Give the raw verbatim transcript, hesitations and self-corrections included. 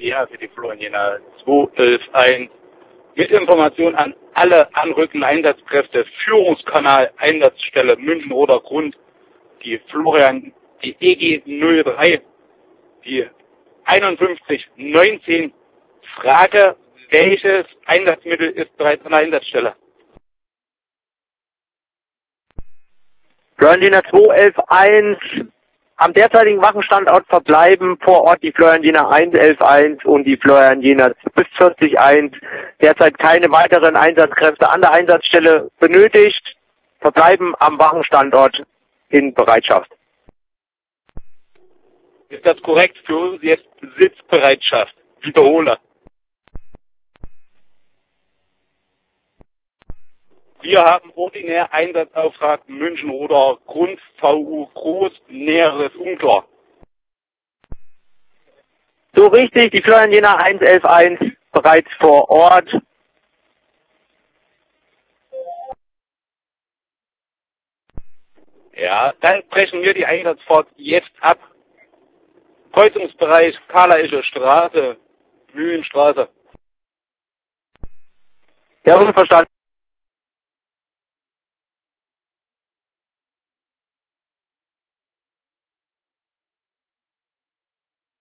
Verkehr für die Florian Jena zwei elf eins mit Information an alle anrückenden Einsatzkräfte, Führungskanal, Einsatzstelle München-Roter Grund, die Florian, die E G null drei, die einundfünfzig neunzehn. Frage, welches Einsatzmittel ist bereits an der Einsatzstelle? Florian Jena zwei elf eins, am derzeitigen Wachenstandort verbleiben vor Ort die Florian Jena eins elf eins und die Florian Jena bis vierzig eins. Derzeit keine weiteren Einsatzkräfte an der Einsatzstelle benötigt, verbleiben am Wachenstandort in Bereitschaft. Ist das korrekt? Für uns jetzt Sitzbereitschaft. Wiederhole. Wir haben ordinär Einsatzauftrag München-Roter Grund, V U Groß, Näheres unklar. So richtig, die Florian Jena eins elf eins bereits vor Ort. Ja, dann brechen wir die Einsatzfahrt jetzt ab. Kreuzungsbereich Karlaische Straße, Mühlenstraße. Ja, unverstanden.